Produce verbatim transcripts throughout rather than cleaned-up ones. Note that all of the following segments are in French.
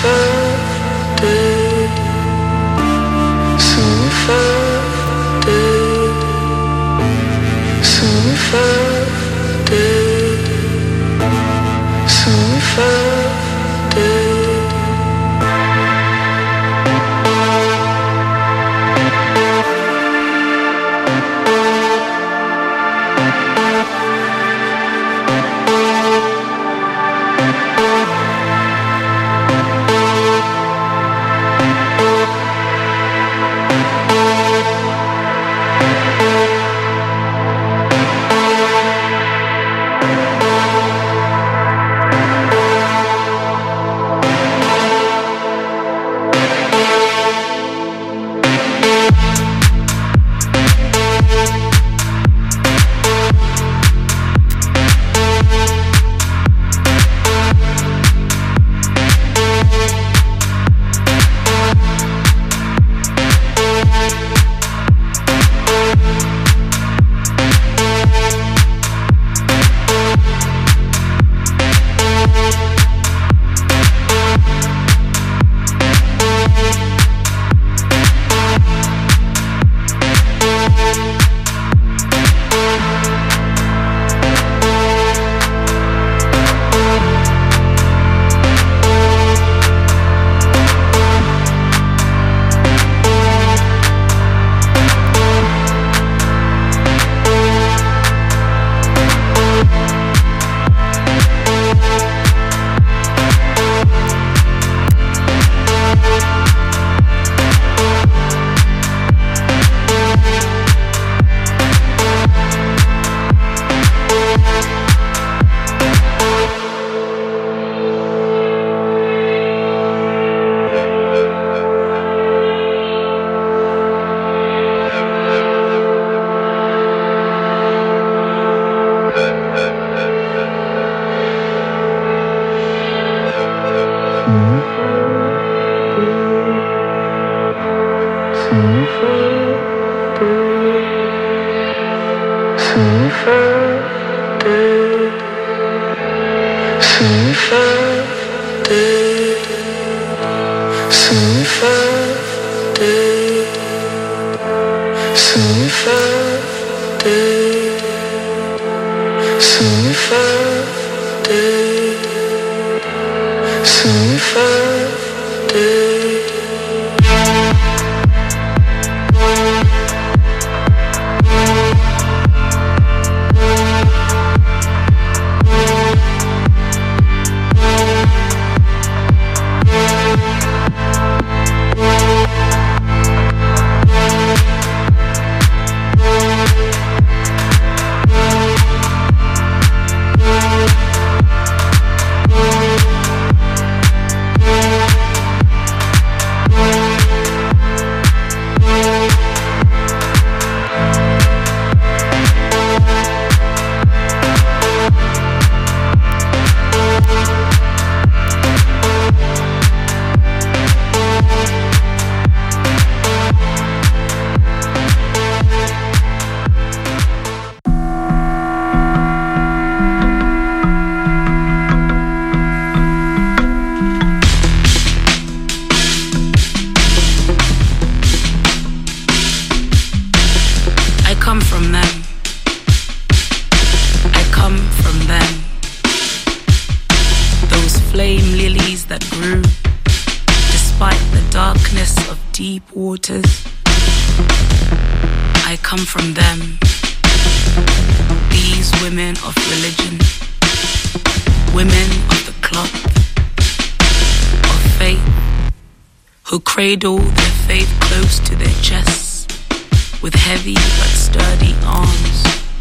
Cradle their faith close to their chests with heavy but sturdy arms.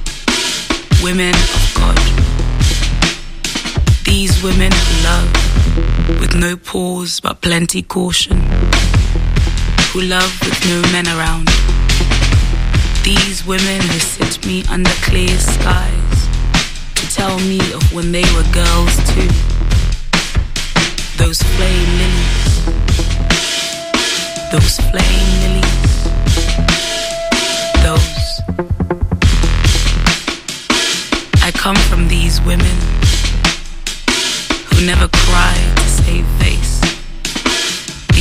Women of God. These women who love with no pause but plenty caution, who love with no men around. These women who sit me under clear skies to tell me of when they were girls too. Those flame lilies. Those flame lilies, those. I come from these women who never cry to save face,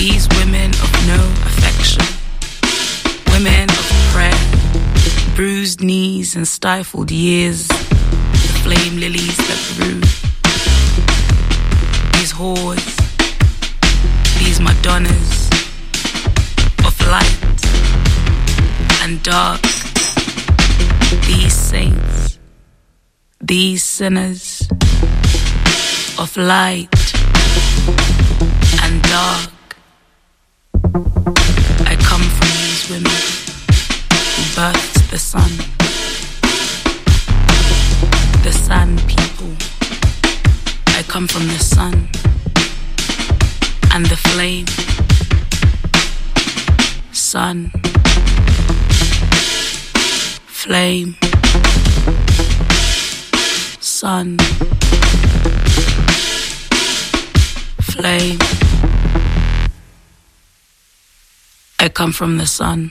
These women of no affection, women of prayer, bruised knees and stifled years, the flame lilies that grew. These whores, these Madonnas of light and dark, these saints, these sinners of light and dark. I come from these women who birthed the sun, the sun people. I come from the sun and the flame. Sun, flame, sun, flame. I come from the sun.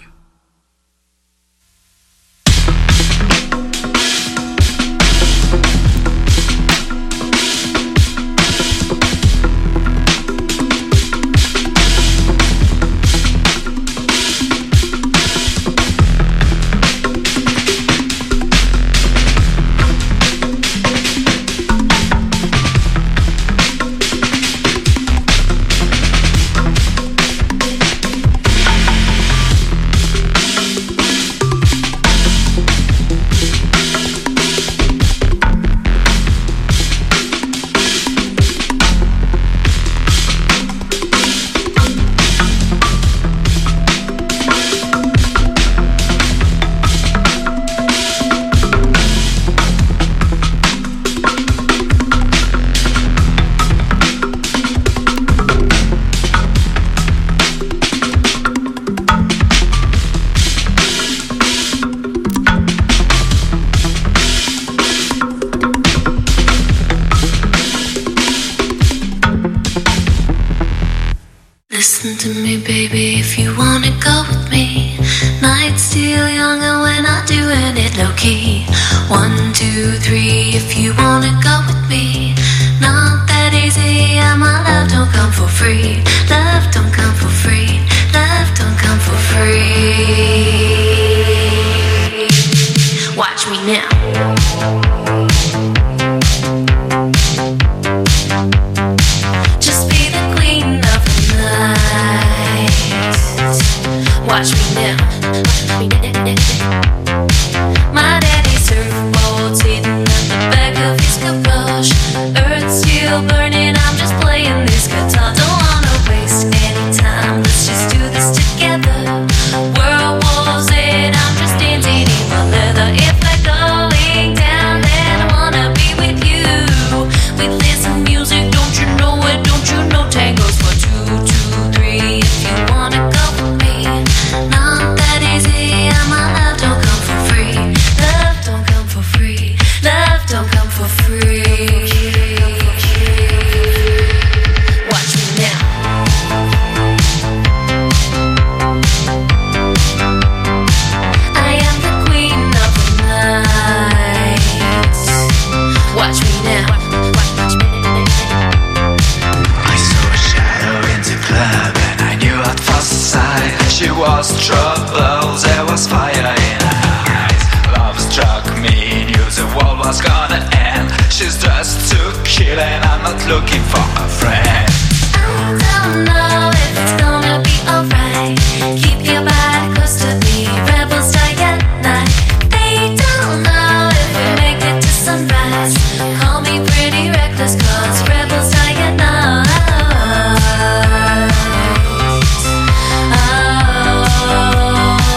Listen to me, baby, if you wanna go with me. Night's still young and we're not doing it low-key. One, two, three, if you wanna go with me. Not that easy, and my love don't come for free. Love don't come for free. Love don't come for free. Watch me now. Watch me now. My daddy's surfboard's hidden at the back of his garage. Earth's still burning, I'm just playing this guitar. Don't wanna waste any time, let's just do this together. World War's eight, I'm just dancing in my leather. If they're going down, then I wanna be with you. We listen music, don't you know it? Don't you know tangos for two, two, three? If you wanna go with me. Not that easy, and my love don't come for free. Love don't come for free. Love don't come for free. Watch me now. I am the queen of the night. Watch me now. I saw a shadow in the club and I knew at first sight she was trouble, there was fire in her eyes. Love struck me, knew the world was gonna end. She's dressed to kill and I'm not looking for a friend. I don't know if it's gonna be alright. Keep your body close to me, rebels die at night. They don't know if we make it to sunrise. Call me pretty reckless, cause rebels die at night. Oh,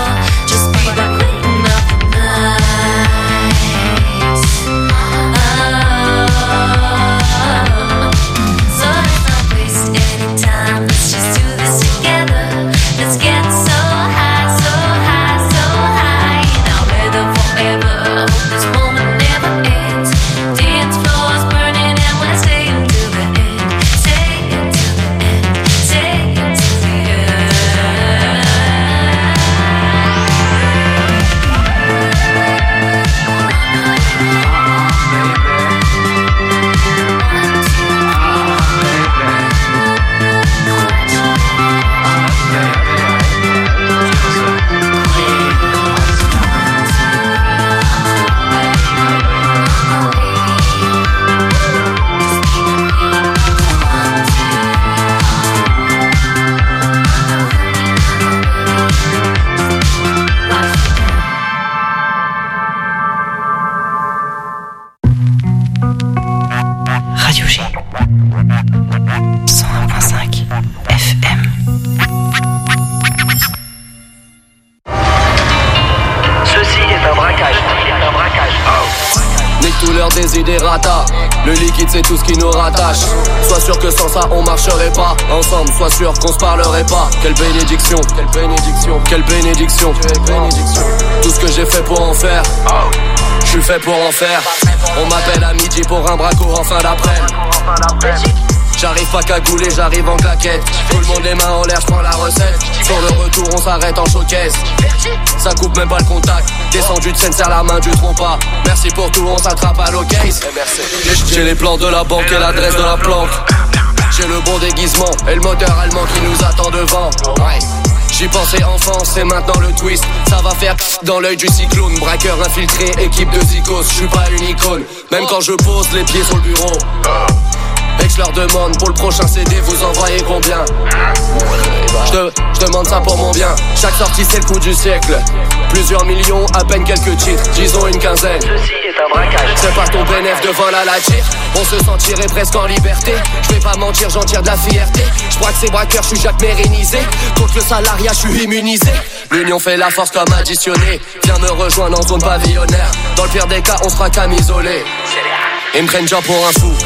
Le liquide c'est tout ce qui nous rattache. Sois sûr que sans ça on marcherait pas ensemble, sois sûr qu'on se parlerait pas. Quelle bénédiction, quelle bénédiction, quelle bénédiction, quelle bénédiction. Tout ce que j'ai fait pour en faire, je suis fait pour en faire. On m'appelle à midi pour un braco en fin d'après-midi. J'arrive pas cagouler, j'arrive en claquette. Tout le monde les mains en l'air, j'prends la recette. Sur le retour on s'arrête en showcase. Ça coupe même pas le contact. Descendu de scène, serre la main du trompe-pas. Merci pour tout, on s'attrape à l'occasion. J'ai les plans de la banque et l'adresse de la planque. J'ai le bon déguisement et le moteur allemand qui nous attend devant. Ouais. J'y pensais enfance, c'est maintenant le twist. Ça va faire dans l'œil du cyclone. Braqueur infiltré, équipe de zikos. J'suis pas une icône, même quand je pose les pieds sur le bureau. Et que je leur demande pour le prochain C D, vous envoyez combien? Je je demande ça pour mon bien. Chaque sortie c'est le coup du siècle. Plusieurs millions, à peine quelques titres, disons une quinzaine. Ceci est un braquage. C'est pas ton bénéf de vol à la tire. On se sentirait presque en liberté. Je vais pas mentir, j'en tire de la fierté. Je crois que c'est braqueur, je suis Jacques Mérénisé. Contre le salariat, je suis immunisé. L'union fait la force comme additionné. Viens me rejoindre en zone pavillonnaire. Dans le pire des cas, on sera camisolé. Ils me prennent déjà pour un fou.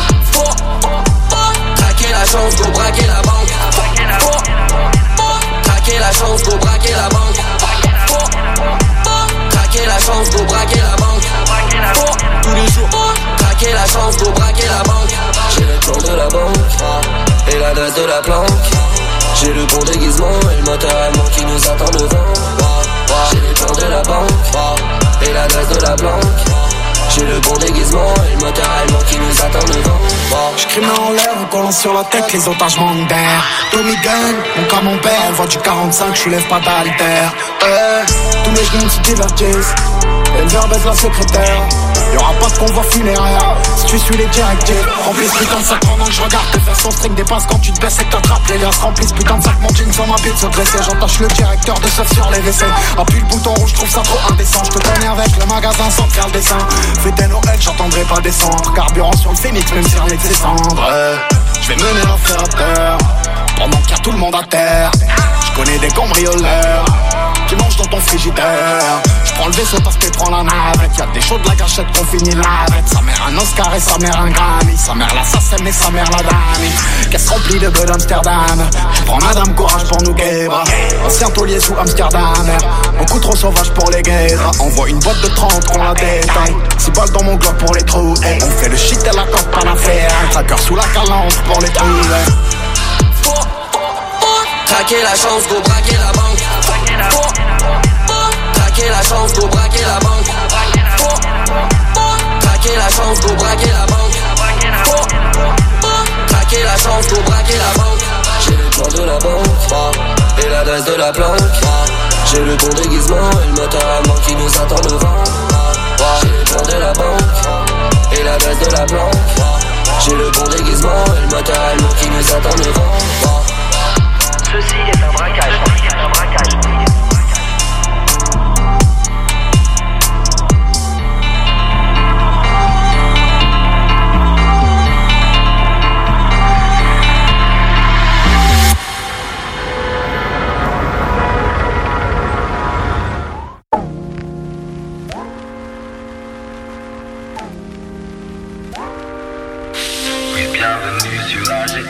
Traquer la chance, go braquer la banque. Traquer la chance, go braquer la banque. Traquer la chance, go braquer la banque. Tous les jours. Traquer la chance, go braquer la banque. J'ai le plan de la banque et l'adresse de la planque. J'ai le bon déguisement et le moteur allemand qui nous attend devant. J'ai le plan de la banque et l'adresse de la planque. J'ai le bon déguisement et le moteur allemand qui nous attend devant. J'cris main en l'air, en collant sur la tête, les otages manquent d'air. Tommy Gun, mon cas mon père, on voit du quarante-cinq, j'soulève pas d'alter. Eh, tous mes genoux se divertissent, Elver baise la secrétaire. Y'aura pas de convoi funéraire, si tu suis les directives. Remplis ce putain de sac pendant que je regarde tes fesses, son string dépasse quand tu te baisses et que t'attrapes les liens. Remplis ce putain de sac, mon jean sur ma bite se dresser. J'entache le directeur de surf sur les W C. Appuie le bouton rouge, trouve ça trop indécent. Je te connais avec le magasin sans faire le dessin. Fêter Noël, j'entendrai pas descendre. Carburant sur le phénix, même si avec ses cendres. euh, Je vais mener l'affaire à terre pendant qu'il y a tout le monde à terre. Je connais des cambrioleurs qui mangent dans ton frigidaire. J'prends le vaisseau parce que prends la navette. Y'a des shows de la gâchette qu'on finit la bête. Sa mère un Oscar et sa mère un Grammy. Sa mère l'assassin et sa mère la dame. Caisse remplie de bœufs d'Amsterdam. J'prends Madame Courage pour nous guébra. Ancien taulier sous Amsterdam. Beaucoup trop sauvage pour les guédras. Envoie une boîte de trente qu'on la détaille. Six balles dans mon globe pour les trous. Et on fait le shit et la corde pas l'affaire. Un tracker sous la calandre pour les trous. Traquer la chance, go braquer la banque. Traquer la chance, go braquer la banque. Traquer la chance, go braquer la banque. Traquer la chance, go braquer la banque. J'ai le plan de la banque et l'adresse de la planque. J'ai le bon déguisement et le moteur allemand qui nous attend devant. J'ai le plan de la banque et l'adresse de la planque. J'ai le bon déguisement et le moteur allemand qui nous attend devant. Ceci est un braquage. Un braquage. Bienvenue sur A G.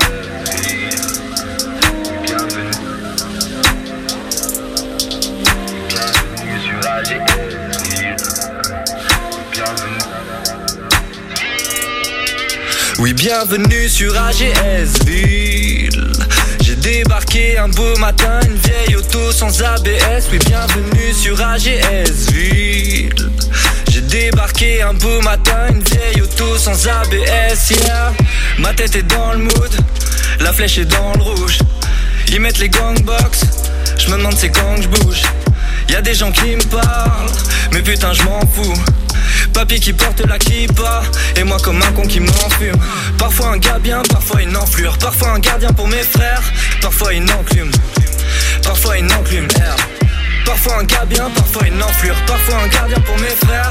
Oui, bienvenue sur A G S Ville. J'ai débarqué un beau matin, une vieille auto sans A B S. Oui, bienvenue sur A G S Ville. J'ai débarqué un beau matin, une vieille auto sans A B S. Yeah. Ma tête est dans le mood, la flèche est dans le rouge. Ils mettent les gangbox, je me demande c'est quand que je bouge. Y'a des gens qui me parlent, mais putain je m'en fous. Papy qui porte la kippa, et moi comme un con qui m'enfume. Parfois un gars bien, parfois une enflure. Parfois un gardien pour mes frères, parfois une enclume. Parfois une enclume, R. Parfois un gars bien, parfois une enflure. Parfois un gardien pour mes frères.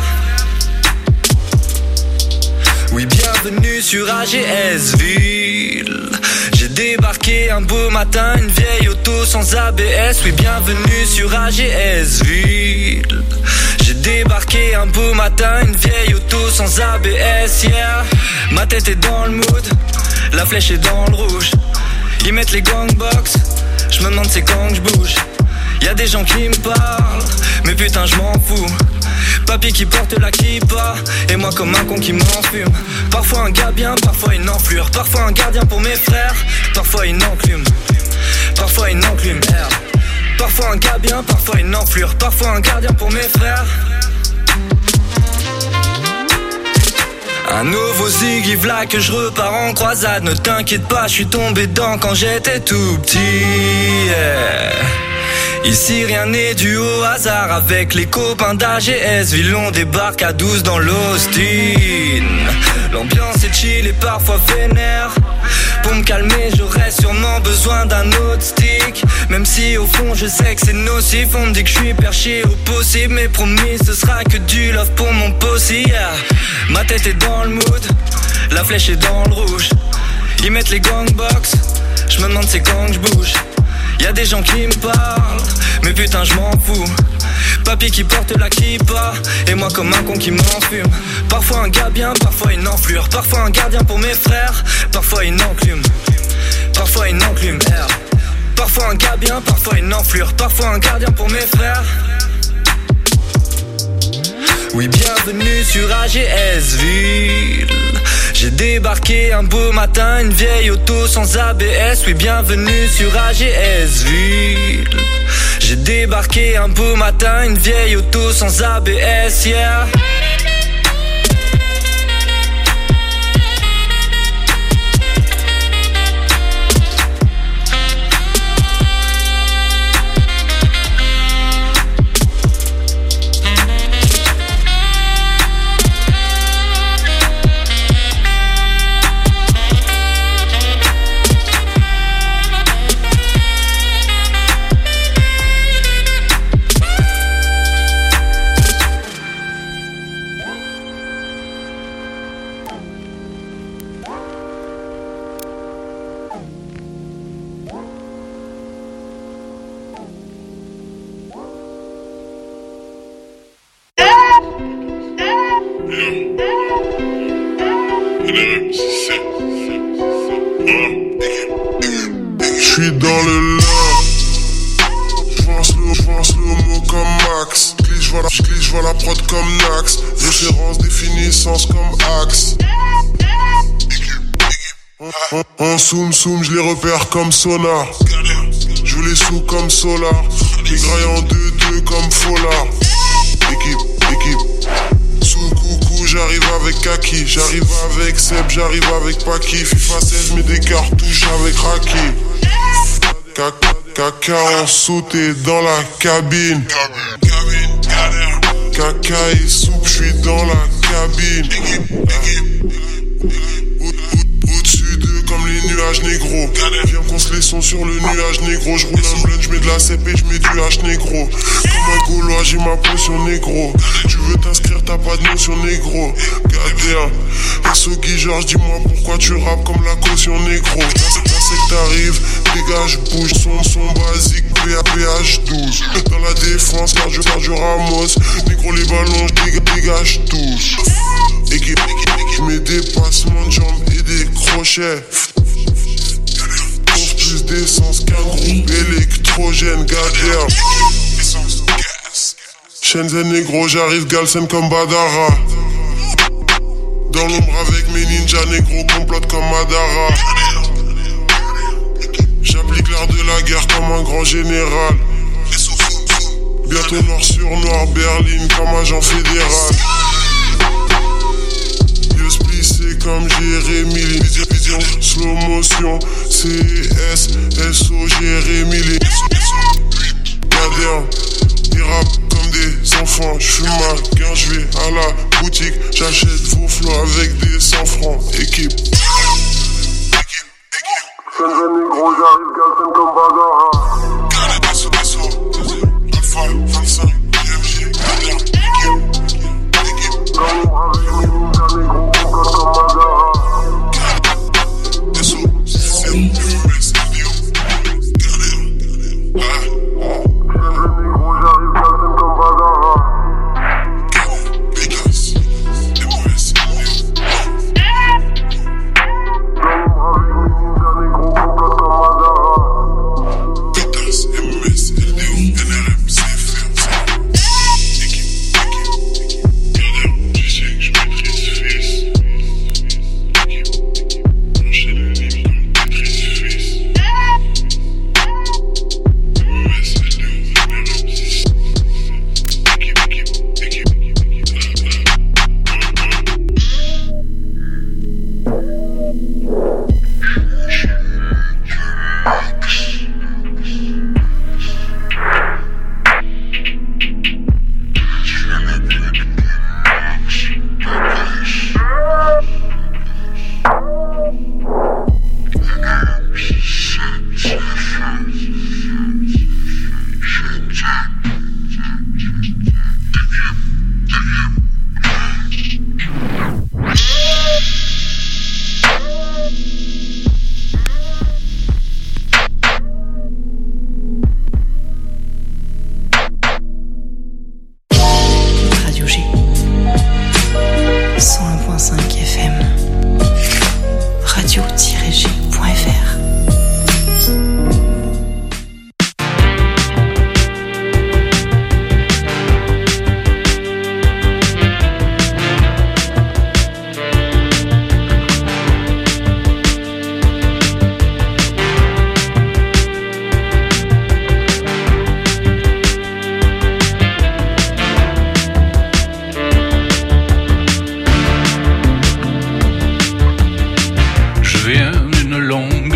Oui, bienvenue sur A G S Ville. J'ai débarqué un beau matin, une vieille auto sans A B S. Oui, bienvenue sur A G S Ville. J'ai débarqué un beau matin, une vieille auto sans A B S, yeah. Ma tête est dans le mood, la flèche est dans le rouge. Ils mettent les gangbox, je me demande c'est quand que je bouge. Y'a des gens qui me parlent, mais putain je m'en fous. Papy qui porte la kippa, et moi comme un con qui m'enfume. Parfois un gars bien, parfois une enflure. Parfois un gardien pour mes frères, parfois une enclume. Parfois une enclume, merde. Parfois un gars bien, parfois une enflure. Parfois un gardien pour mes frères. Un nouveau Ziggy v'là que je repars en croisade. Ne t'inquiète pas, je suis tombé dedans quand j'étais tout petit, yeah. Ici rien n'est dû au hasard. Avec les copains d'A G S, Villon débarque à douze dans l'Austin. L'ambiance est chill et parfois vénère. Pour me calmer j'aurais sûrement besoin d'un autre stick. Même si au fond je sais que c'est nocif. On me dit que je suis perché au possible, mais promis ce sera que du love pour mon possi, yeah. Ma tête est dans le mood, la flèche est dans le rouge. Ils mettent les gangbox, je me demande c'est quand que je bouge. Y'a des gens qui me parlent, mais putain je m'en fous. Papy qui porte la kippa, et moi comme un con qui m'enfume. Parfois un gars bien, parfois une enflure. Parfois un gardien pour mes frères, parfois une enclume. Parfois une enclume, merde. Parfois un gars bien, parfois une enflure. Parfois un gardien pour mes frères. Oui, bienvenue sur A G S Ville. J'ai débarqué un beau matin, une vieille auto sans A B S. Oui, bienvenue sur A G S Ville. J'ai débarqué un beau matin, une vieille auto sans A B S, yeah. J'suis dans le love, j'pense le, j'pense le mot comme Max. Glisse, j'vois la, j'glisse, j'vois la prod comme Nax. Référence, définissance comme Axe. En, en, en zoom zoom, j'les repère comme sonar. J'joue les sous comme solar. Les grailles en deux deux comme Folar. Équipe, équipe. Sous coucou, j'arrive avec Kaki. J'arrive avec Seb, j'arrive avec Paki. FIFA seize, mets des cartouches avec Raki. Caca en sauté dans la cabine. Caca et soupe, j'suis dans la cabine. Au-dessus d'eux comme les nuages négro. Viens qu'on se les sons sur le nuage négro. J'roule un blunt, j'mets de la C P, j'mets du H négro. Comme un Gaulois, j'ai ma potion négro. Tu veux t'inscrire, t'as pas de notion négro. Gardien, S O Guy Georges, dis-moi pourquoi tu rappes comme la caution négro. Là c'est que t'arrives, dégage, bouge, son, son basique, P H douze. Dans la défense, cardio, cardio Ramos. Négro les ballons, dégage, dégage tous. Équipe, équipe, équipe, mets des passements de jambes et des crochets. Pour plus d'essence qu'un groupe électrogène, gardien. Shenzhen négro, j'arrive Galsen comme Badara. Dans l'ombre avec mes ninjas négro, complote comme Madara. J'applique l'art de la guerre comme un grand général. Bientôt noir sur noir, Berlin comme agent fédéral. Yo splissé comme Jérémy Lin. Vision, slow motion, C S, S O, Jérémy Lin. Gardien, ils rappent comme des enfants. J'fume ma gain, j'vais à la boutique. J'achète vos flots avec des cent francs. Équipe. Shenzhen négro, j'arrive Galsen comme Badara. Canada, S O, S O, Alpha, vingt-cinq, B F G, Gardien, équipe, équipe. Dans l'ombre avec mes ninjas négro, complote comme Madara. Canada, S O, C M, U S, L D O, Gardien, ah. Shenzhen négro, j'arrive Galsen comme Badara.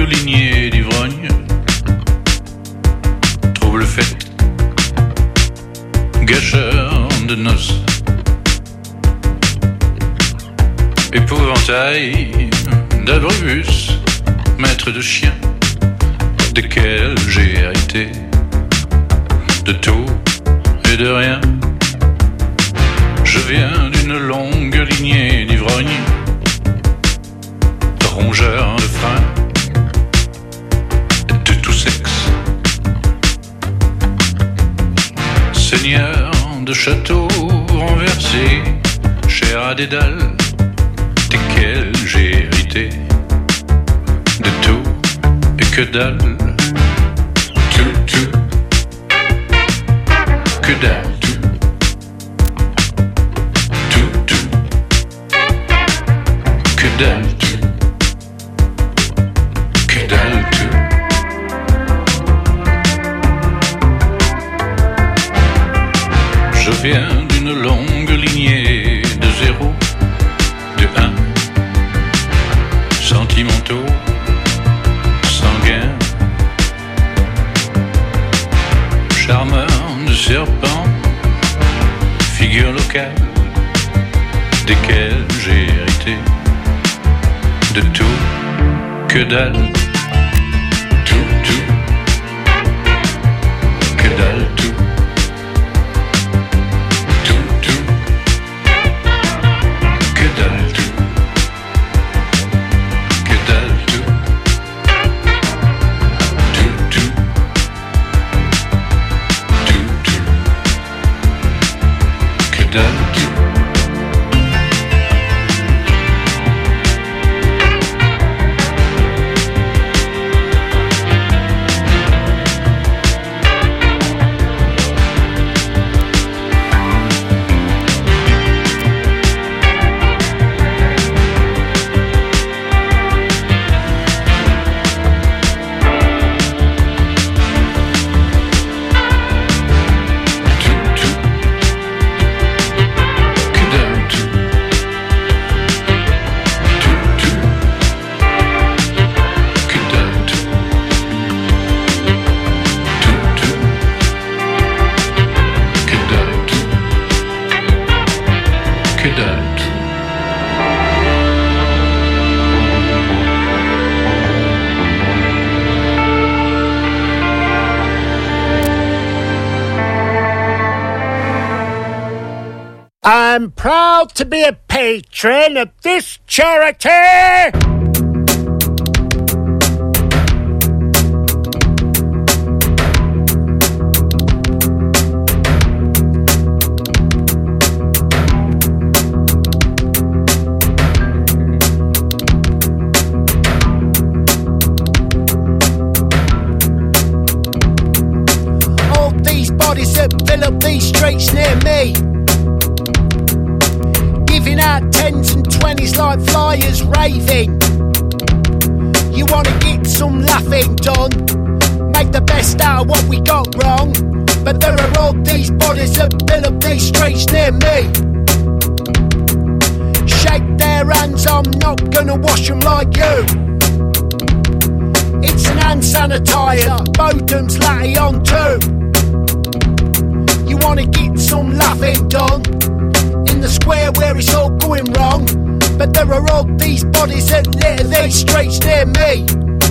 lignée d'ivrognes, trouble fait, gâcheur de noces, épouvantail d'abribus, maître de chien, desquels j'ai hérité de tout et de rien. Je viens d'une longue lignée d'ivrognes, de rongeurs de frein, de tout sexe, seigneur de châteaux renversés, cher à Dédale, desquels j'ai hérité de tout et que dalle, tout, tout, que dalle. Que dalle tout, que dalle tout. Je viens d'une longue lignée de zéro, de un, sentimentaux, sanguins, charmeur de serpents, figure locale, desquels j'ai hérité de tout, que dalle, tout, tout, que dalle, tout, tout, tout, que dalle, tout, que dalle, tout, tout, tout, tout, tout, que dalle, tout. I'm proud to be a patron of this charity. All these bodies that fill up these streets near me, giving out tens and twenties like flyers raving. You wanna get some laughing done, make the best out of what we got wrong. But there are all these bodies that fill up these streets near me. Shake their hands, I'm not gonna wash them like you. It's an hand sanitizer, Bodum's latty on too. You wanna get some laughing done in the square where it's all going wrong. But there are all these bodies that litter these streets near me.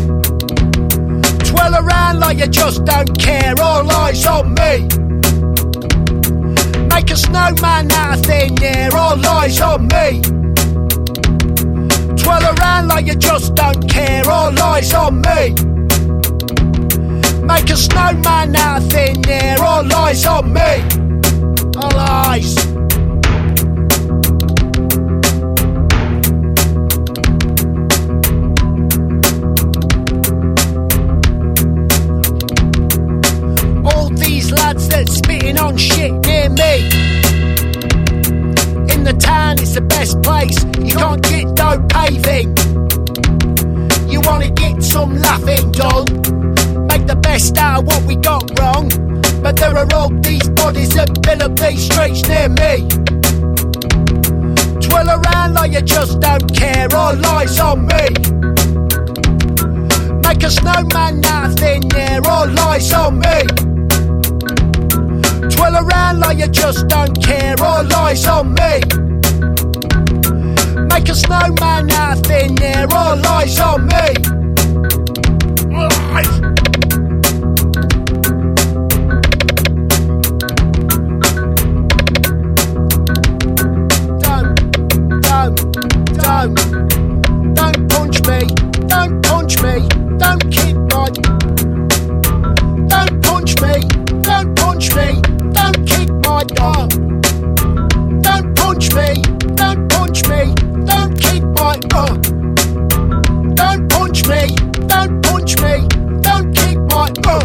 Twirl around like you just don't care, all eyes on me. Make a snowman out of thin air, all eyes on me. Twirl around like you just don't care, all eyes on me. Make a snowman out of thin air, all eyes on me. All eyes. Lads that's spitting on shit near me. In the town it's the best place, you can't get no paving. You wanna get some laughing done, make the best out of what we got wrong. But there are all these bodies that fill up these streets near me. Twirl around like you just don't care, all eyes on me. Make a snowman out of thin air, all lies on me. Twirl around like you just don't care, all lies on me. Make a snowman out of thin air, all lies on me. Lies. Don't, don't, don't punch me, don't punch me, don't kick my. Don't punch me, don't punch me, don't kick my dog. Don't punch me, don't punch me, don't kick my uh. Don't punch me, don't punch me, don't kick my uh.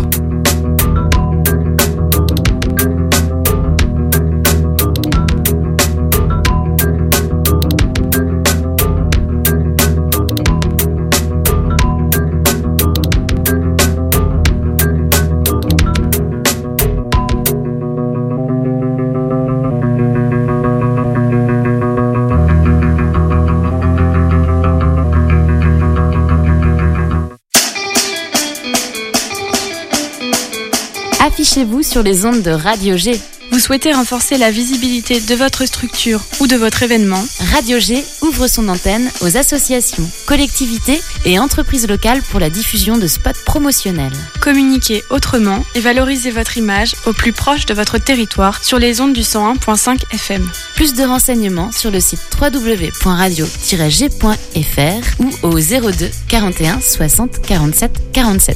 Affichez-vous sur les ondes de Radio G. Vous souhaitez renforcer la visibilité de votre structure ou de votre événement? Radio G ouvre son antenne aux associations, collectivités et entreprises locales pour la diffusion de spots promotionnels. Communiquez autrement et valorisez votre image au plus proche de votre territoire sur les ondes du cent un virgule cinq F M. Plus de renseignements sur le site w w w point radio tiret g point f r ou au zéro deux quarante et un soixante quarante-sept quarante-sept.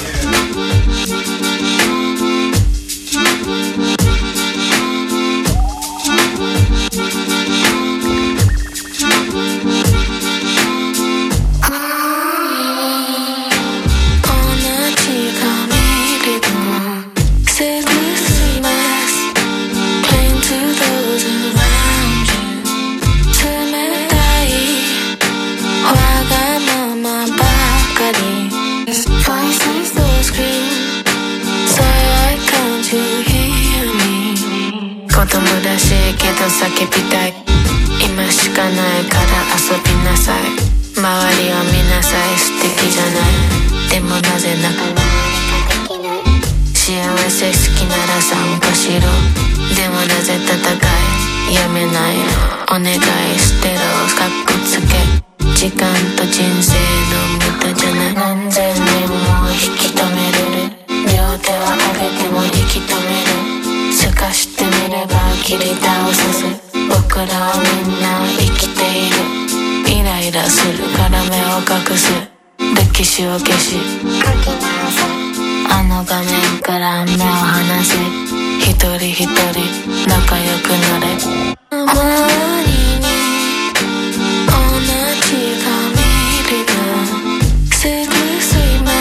叫びたい今しかないから遊びなさい周りを見なさい素敵じゃないでもなぜ泣かない幸せ好きなら参加しろでもなぜ戦いやめないのお願い捨てろかっこつけ時間と人生の無駄じゃない何千年も引き止めれる両手は上げても引き止める透かしてみれば切り倒さず僕らはみんな生きているイライラするから目を隠す歴史を消しあの画面から目を離せ一人一人仲良くなれ周りに同じが見るがすぐすいます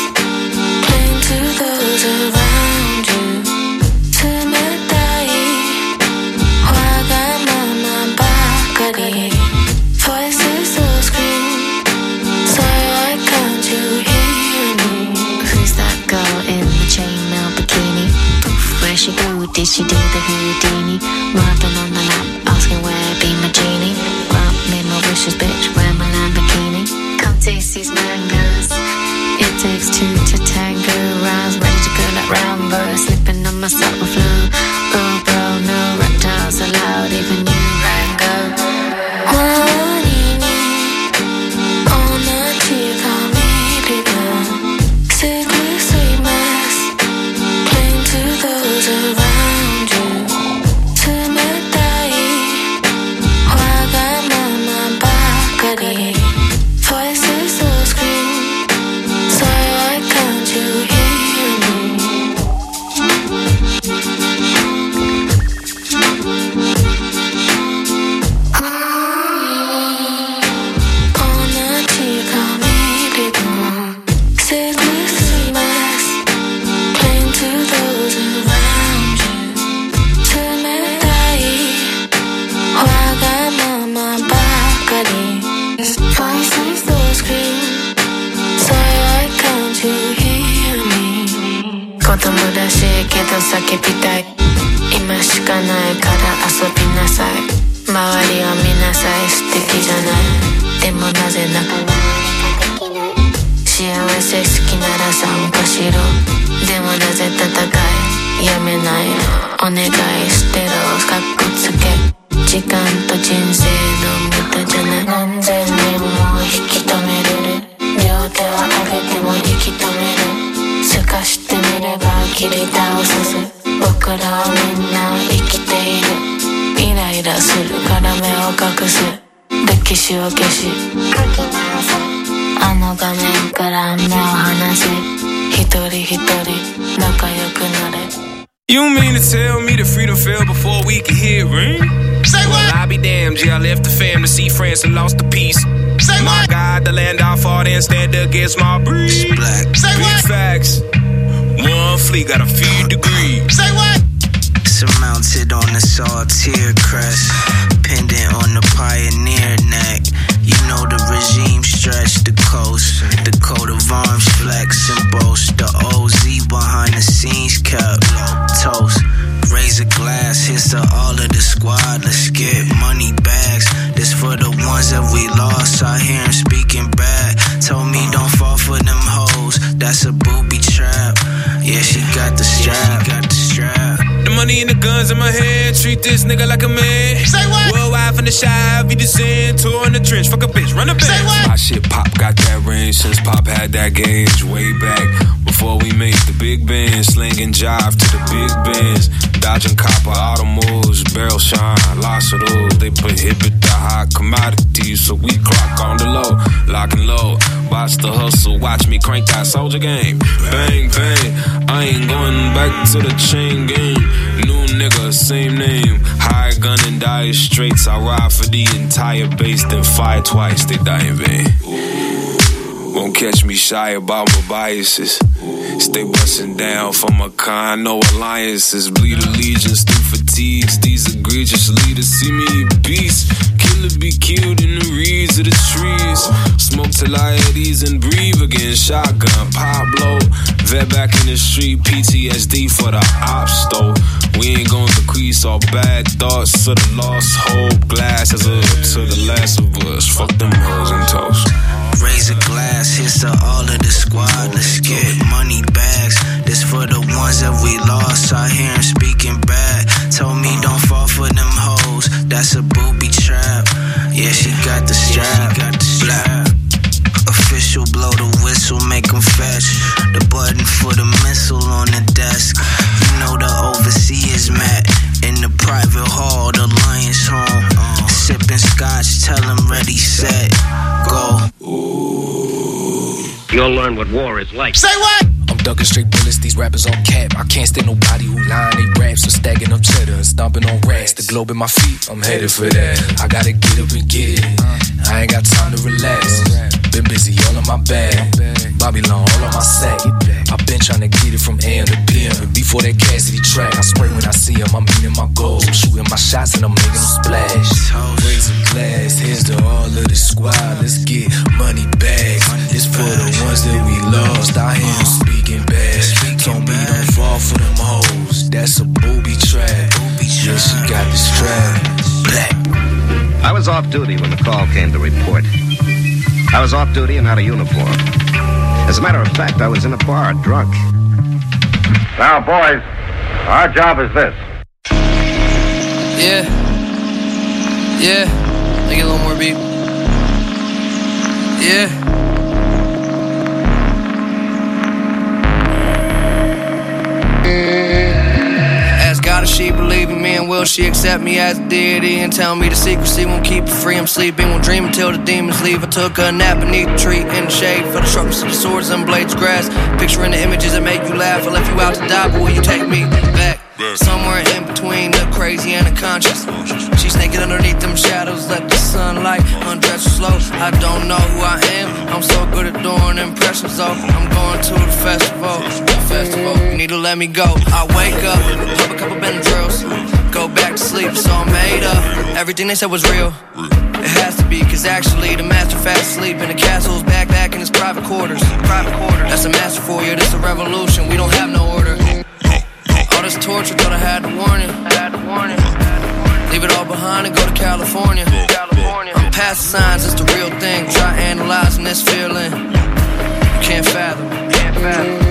Came to those around you 冷たいわがままばかり Voices will scream So why can't you hear me Who's that girl in the chainmail bikini? Poof, where she go? Did she do the Houdini? Rubbing on the lap, asking where be my genie. Grant me my wishes, bitch, wear my Lamborghini. Come taste these mangoes. It takes two to tango. Rounds ready to go like Rambo. Slipping on my subtle flow. Oh bro, no reptiles allowed, even you Rango. 周りに同じが見るがすぐすいます Came to those around you 冷たいわがままばかり Voices will scream So why can't you hear me 同じが見るがすぐすいます Came to those around you 冷たいわがままばかり Voices will scream So why can't you hear me 子供らしいけど叫びたい今しかないから遊びなさい周りを見なさい素敵じゃないでもなぜ泣かない幸幸せ好きなら参加しろ。でもなぜ戦いやめないの。お願い捨てろかっこつけ。時間と人生の無駄じゃない。何千年も引き止めれる。両手は上げても引き止める。透かしてみれば切り倒さず。僕らはみんな生きている。イライラするから目を隠す。歴史を消し書き直せ。あの画面から目を離せ。一人一人仲良くなれ。 You mean to tell me the freedom fell before we could hear it ring? Say what? Well, I'll be damned, yeah, I left the fam to see France and lost the peace. Say my what? God, the land I fought in stand against my breed. Black. Say big what? Facts. One fleet got a few degrees. Say what? Surmounted on the saltier crest, pendant on the pioneer neck. You know the regime stretched the coast. The coat of arms flex and boast. The O Z behind the scenes kept toast. Raise a glass, here's to all of the squad. Let's get money bags. This for the ones that we lost. I hear him speaking bad. Told me don't fall for them hoes. That's a booby trap. Yeah, she got the strap. Got the strap. The money and the guns in my hand. Treat this nigga like a man. Say what? Worldwide from the shy, be the sand. Tour in the trench, fuck a bitch, run a bitch. Say what? My shit Pop got that range since Pop had that gauge way back. Before we made the big band, slinging jive to the big bands. Dodging copper automos, barrel shine, lots of those. They prohibit the high commodities, so we clock on the low, lock and load. Watch the hustle, watch me crank that soldier game. Bang, bang, I ain't going back to the chain game. New nigga, same name. High gun and dire straits. I ride for the entire base, then fire twice, they die in vain. Won't catch me shy about my biases. Stay bustin' down for my kind, no alliances. Bleed allegiance through fatigues. These egregious leaders see me a beast. Killer be killed in the reeds of the trees. Smoke till I at ease and breathe again. Shotgun, pop blow. Vet back in the street, P T S D for the ops though. We ain't gon' decrease all bad thoughts to the lost hope. Glass as a to the last of us. Fuck them hoes and toast. Raise a glass, here's to all of the squad. Let's get money bags. This for the ones that we lost. I hear him speaking bad. Told me don't fall for them hoes. That's a booby trap. Yeah, she got the strap. Got the strap. Official blow the whistle, make them fetch. The button for the missile on the desk. You know the overseers met in the private hall, the Lions home. Uh, sipping scotch, tell them ready, set, go. You'll learn what war is like. Say what? I'm ducking straight bullets, these rappers on cap. I can't stand nobody who lying they raps. So stacking up cheddar and stomping on rats. The globe in my feet, I'm headed for that. I gotta get up and get it. I ain't got time to relax. Been busy all on my bag. Bobby Long all on my sack. I've been trying to get it from A M to P M. But before that Cassidy track, I spray when I see him. I'm meeting my goals. I'm shooting my shots and I'm making them splash. Raise a glass, here's to all of the squad. Let's get money bags. This for the ones that we lost. I hear him speaking bad. Told me don't fall for them hoes. That's a booby trap. Yeah, she got the strap. Black. I was off duty when the call came to report. I was off duty and out of uniform. As a matter of fact, I was in a bar drunk. Now, boys, our job is this. Yeah. Yeah. Let me get a little more beat. Yeah. Ask God if she believe in me and will she accept me as a deity and tell me the secrecy won't keep her free. I'm sleeping, won't dream until the demons leave. I took a nap beneath the tree in the shade for the sharpness of the swords and blades of grass. Picturing the images that make you laugh. I left you out to die, but will you take me back? Somewhere in between the crazy and the conscious. She's naked underneath them shadows. Let the sunlight undress her slow. I don't know who I am. I'm so good at doing impressions though. I'm going to the festival. The festival. You need to let me go. I wake up, pop a couple Benadryls, go back to sleep. So I'm made up. Everything they said was real. It has to be, cause actually the master fast asleep in the castle's back back in his private quarters. Private quarters. That's a master for you. This a revolution. We don't have no order. All this torture, thought I had to warn you. I had to warn you. Leave it all behind and go to California. California. I'm past the signs, it's the real thing. Try analyzing this feeling. you can't fathom. Can't fathom.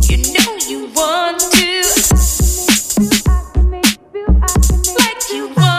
You want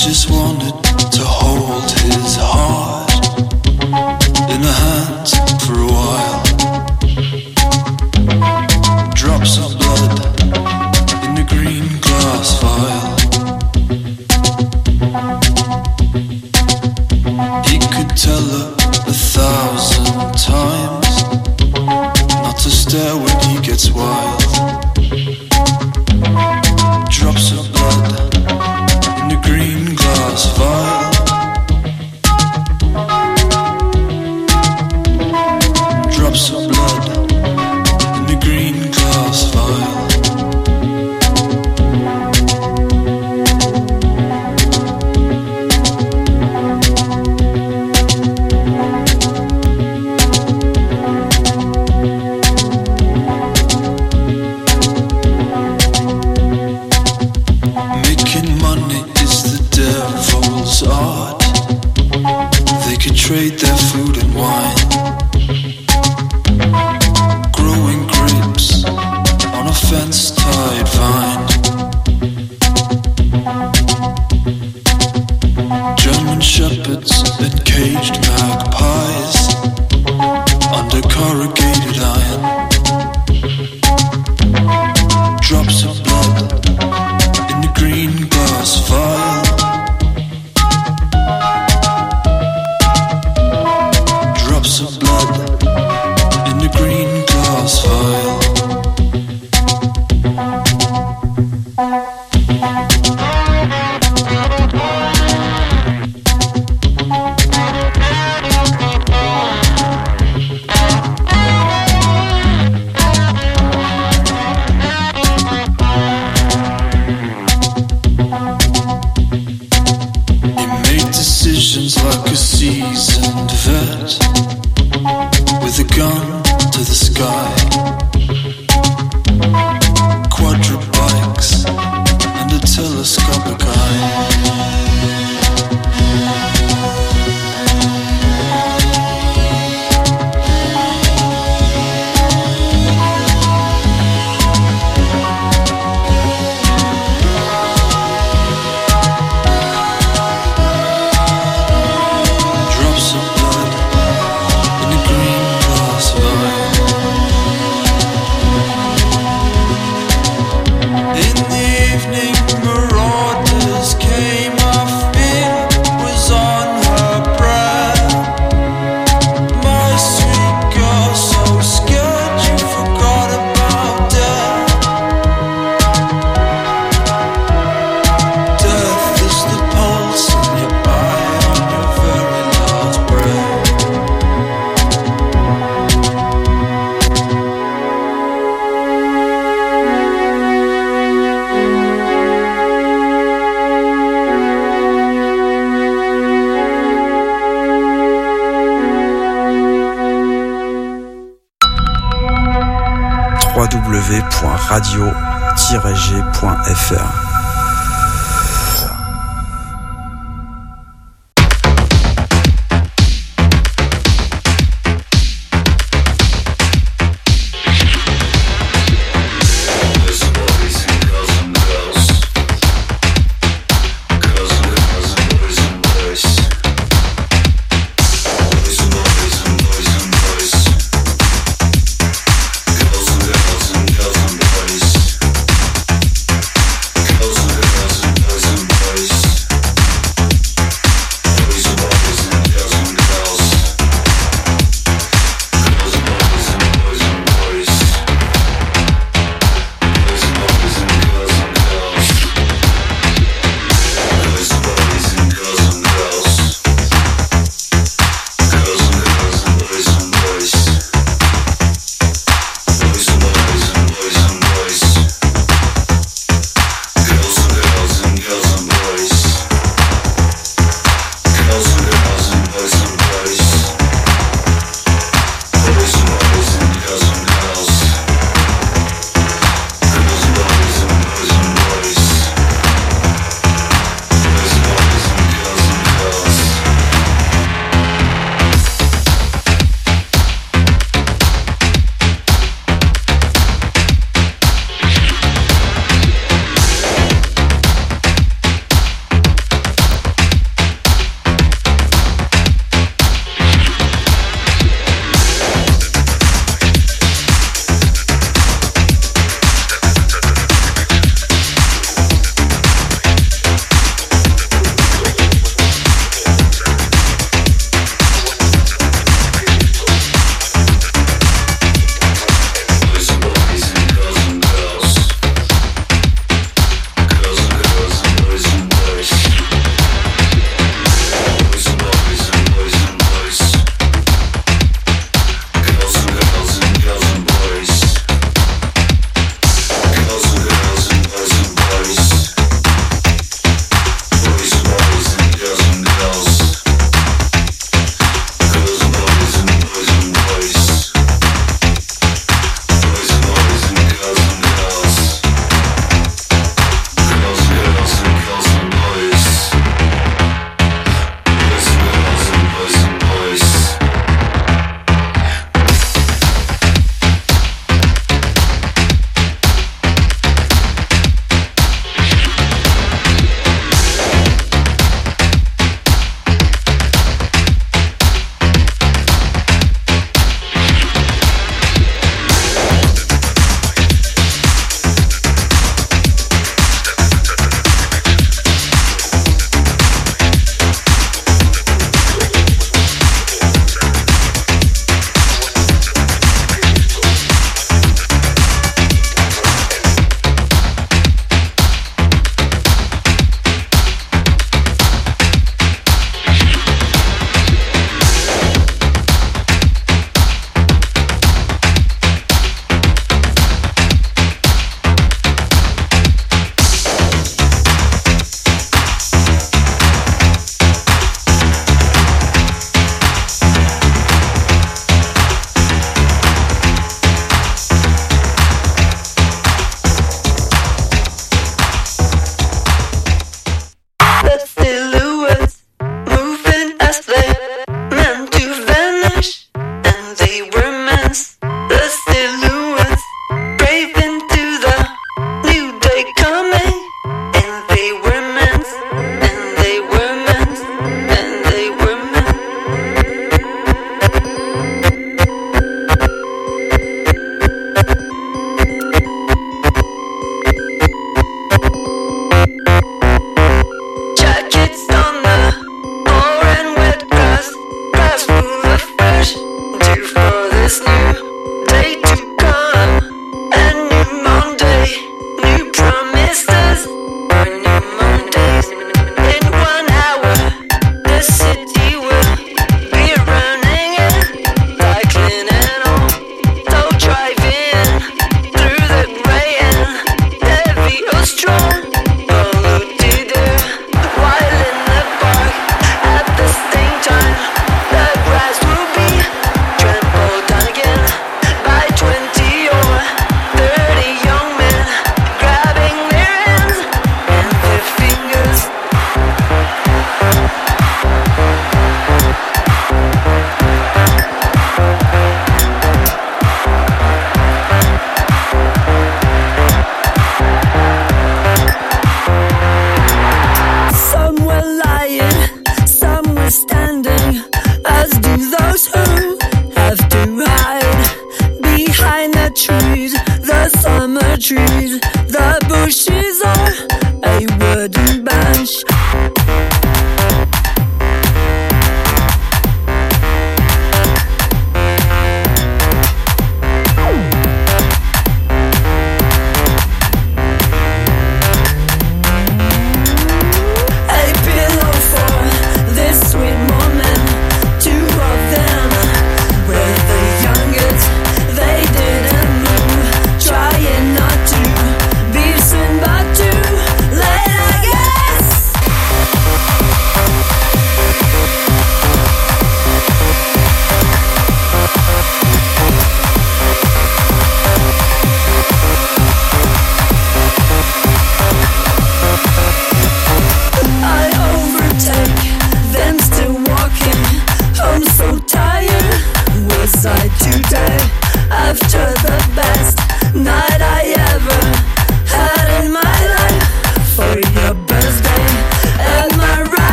just wanted to hold his heart in her hands for a while. Drops of blood in the green glass vial. He could tell her a thousand times not to stare when he gets wild. Drops of blood in the green glass vial. Drops of blood in the green glass vial. Trade their food and wine. Growing grapes on a fence-tied vine. German shepherds and caged magpies under corrugated iron. Drops of blood in the green glass vial. Of blood in the green glass vial. He made decisions like a seasoned vet, with a gun to the sky. Quadra bikes and a telescopic eye. Drops of blood in the green glass vial. In the evening, marauders came. Our fear was on her breath. My sweet girl, so scared you forgot about death. Death is the pulse in your eye on your very last breath. w w w point radio tiret g point f r. Girls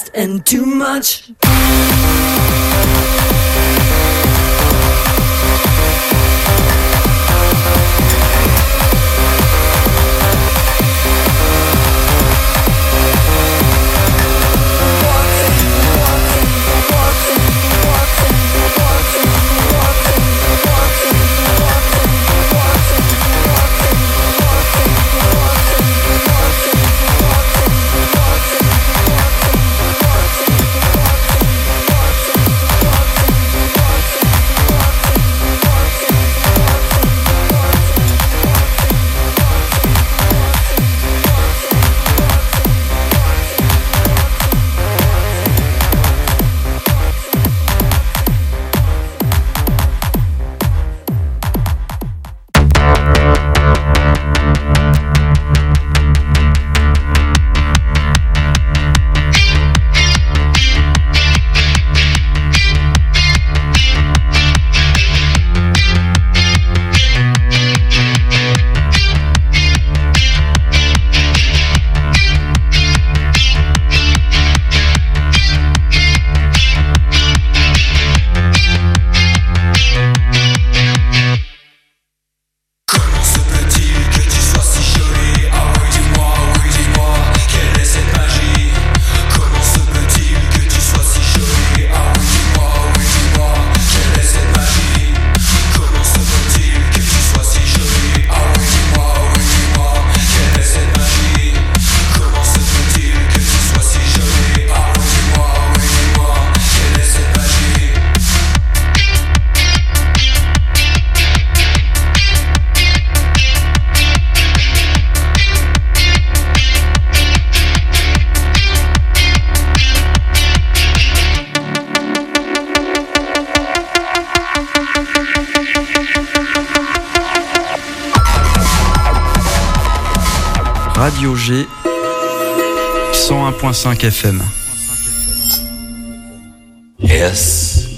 fast and too much. Radio G cent un point cinq F M. Yes.